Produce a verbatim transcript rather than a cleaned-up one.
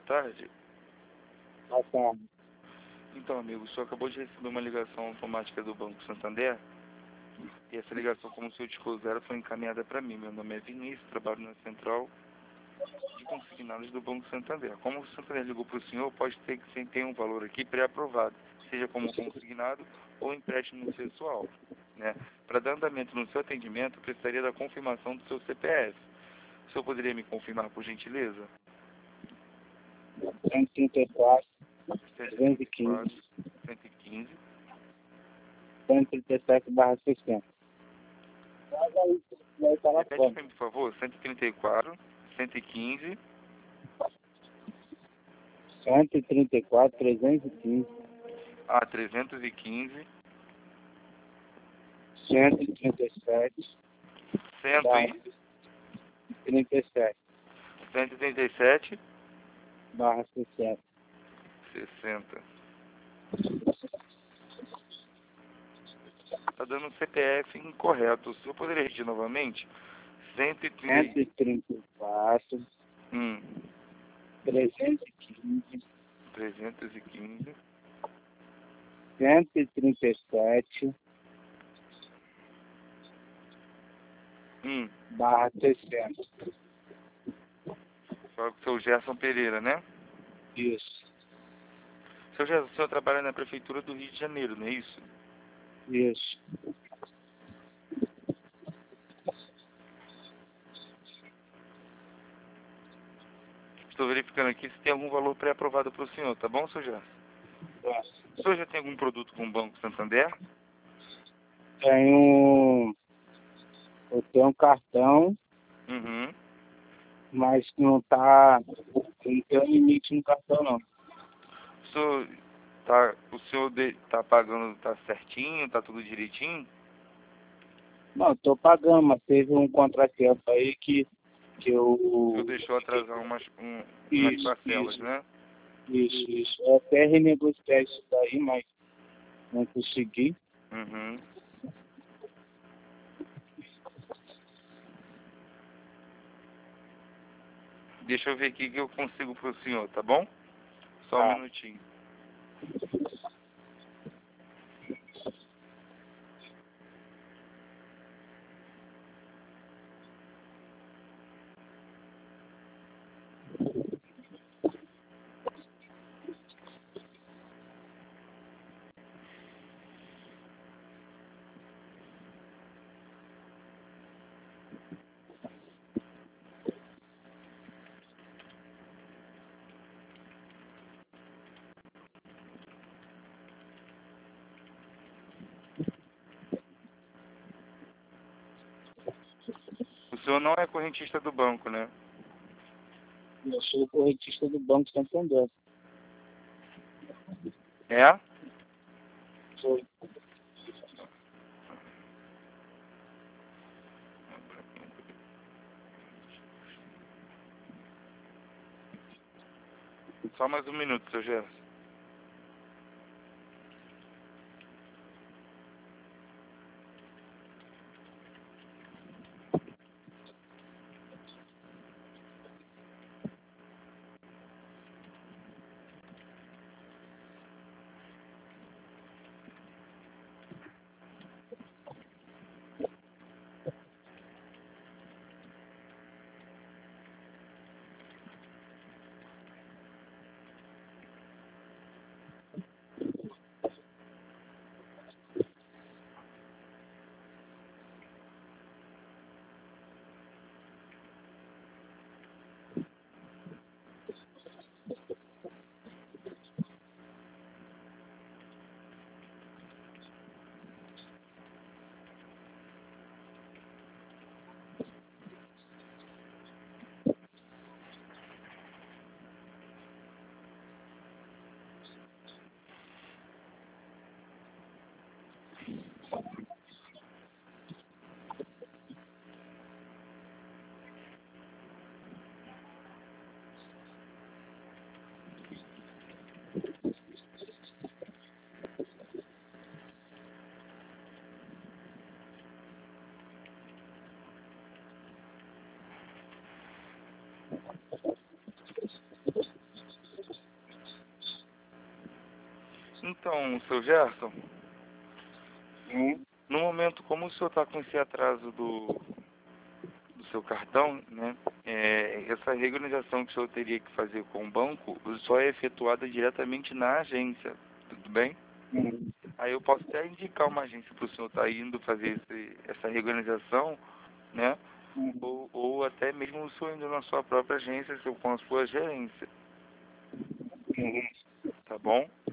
tarde. Boa tarde. Então, amigo, o senhor acabou de receber uma ligação automática do Banco Santander. E essa ligação, como o senhor discou zero, foi encaminhada para mim. Meu nome é Vinícius, trabalho na central de consignados do Banco Santander. Como o Santander ligou para o senhor, pode ter que ter um valor aqui pré-aprovado, seja como consignado ou empréstimo pessoal, né? Para dar andamento no seu atendimento, precisaria da confirmação do seu C P F. O senhor poderia me confirmar, por gentileza? cento e trinta e quatro, cento e trezentos trinta e e quinze, quatro, cento e quinze. cento e trinta e sete barra sessenta. Vai estar na Repete fome. para mim, por favor. cento e trinta e quatro, cento e quinze. cento e trinta e quatro, trezentos e quinze, Ah, trezentos e quinze. cento e trinta e sete, cento e trinta e sete, cento e trinta e sete. barra sessenta. sessenta. Tá dando um C P F incorreto. O senhor poderia repetir novamente? cento e trinta. cento e trinta e quatro, Hum. trezentos e quinze, trezentos e quinze. cento e trinta e sete, Hum. barra sessenta. Fala com o seu Gerson Pereira, né? Isso, Seu Gerson, o senhor trabalha na Prefeitura do Rio de Janeiro, não é isso? isso. Estou verificando aqui se tem algum valor pré-aprovado para o senhor, tá bom, seu Gerson? Tá. O senhor já tem algum produto com o Banco Santander? Tenho, eu tenho um cartão, Uhum. mas não tá, não tem limite no cartão não. O senhor tá, o senhor de, tá pagando, tá certinho, tá tudo direitinho? Não, tô pagando, mas teve um contratempo aí que, que eu... O senhor deixou atrasar umas, um, umas Isso, parcelas, isso, né? isso, isso. Eu até renegociei isso daí, mas não consegui. Uhum. Deixa eu ver aqui que eu consigo pro senhor, tá bom? Só um Tá. minutinho. O senhor não é correntista do banco, né? Eu sou o correntista do Banco Santander. É? Sou. Só mais um minuto, seu Gerson. Então, seu Gerson, Hum, no momento, como o senhor está com esse atraso do, do seu cartão, né? É, essa regularização que o senhor teria que fazer com o banco só é efetuada diretamente na agência, tudo bem? hum, Aí eu posso até indicar uma agência para o senhor estar indo fazer esse, essa regularização, né? hum, Ou, ou até mesmo o senhor indo na sua própria agência, seu- com a sua gerência, hum. tá bom?